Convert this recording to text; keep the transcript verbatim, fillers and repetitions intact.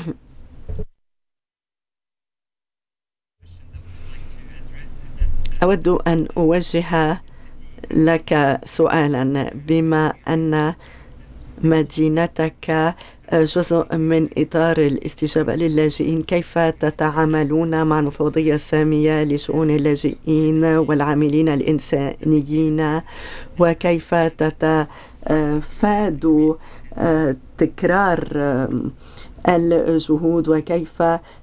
أود أن أوجه لك سؤالا. بما أن مدينتك جزء من إطار الاستجابة للاجئين، كيف تتعاملون مع المفوضية السامية لشؤون اللاجئين والعاملين الإنسانيين، وكيف تتفادوا تكرار الجهود، وكيف